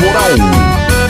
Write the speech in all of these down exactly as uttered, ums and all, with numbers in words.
Moral.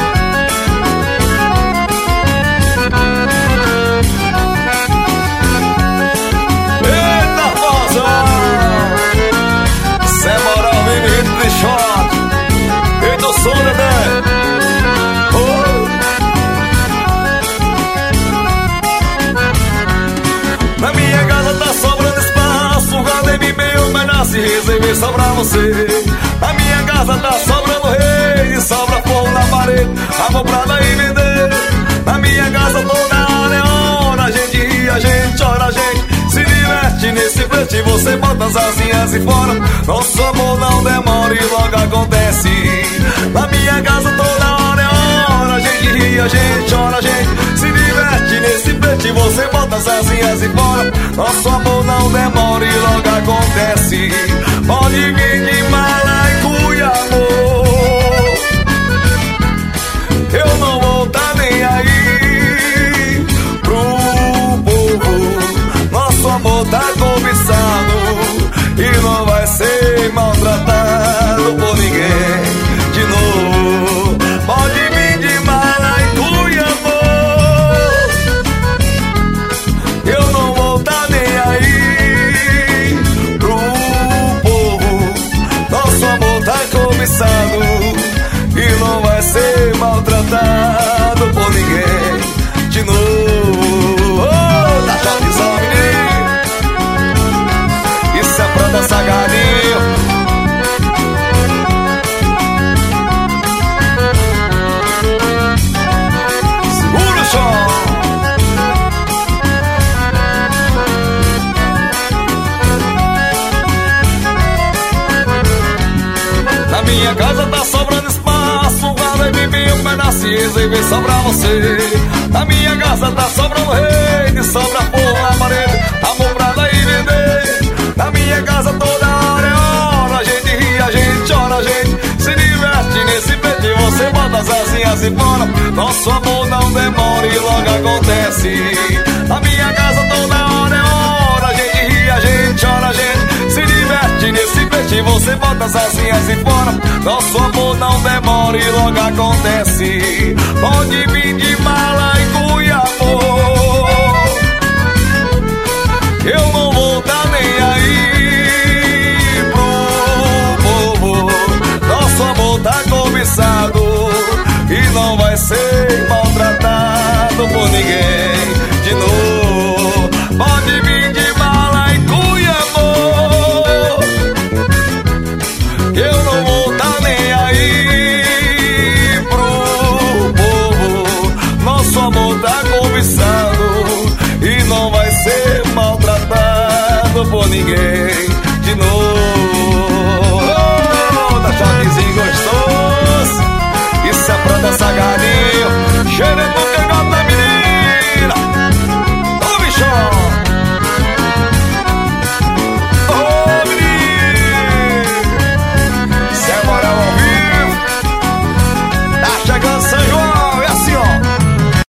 Na minha casa tá sobrando espaço, guardei bem homenagem e reservei só pra você. Na minha casa tá sobrando rei e sobra fogo na parede, amor pra dar e vender. Na minha casa toda hora é hora, a gente ri, a gente chora, a gente se diverte nesse frente. Você bota as asinhas e fora, nosso amor não demora e logo acontece. Na minha casa toda hora é hora, a gente ri, a gente chora, a gente se diverte nesse frente. Você bota as asinhas e fora, nosso amor não demora e logo acontece. Pode vir de mala e cuia, amor, eu não vou tá nem aí pro povo. Nosso amor tá cobiçado e não vai ser maltratado por ninguém de novo. Pode vir de mala e cuia, amor, eu não vou tá nem aí pro povo. Nosso amor tá cobiçado e não vai ser maltratado por ninguém de novo. Oh, tá chatizão, menino, isso é pra dançar galinho. Segura o chão. Na minha casa tá sobrando espaço, guarda bem um pedaço e reservei só pra você. Na minha casa tá sobrando rede, sobra porra na parede, amor pra dar e vender. Na minha casa toda hora é hora, a gente ri, a gente chora, a gente se diverte nesse pente. Você bota as asinhas e fora, nosso amor não demora e logo acontece. Na minha casa toda hora é hora, a gente ri, a gente chora, a gente se diverte nesse pente. Você bota as asinhas e fora, nosso amor não demora e logo acontece. Pode vir de mala e cuia, amor, eu não vou tá nem aí pro povo. Nosso amor tá cobiçado e não vai ser maltratado por ninguém de novo. Pode vir de mala e cuia, amor, eu não vou tá nem aí pro povo. Nosso amor tá cobiçado e não vai ser maltratado por ninguém de novo.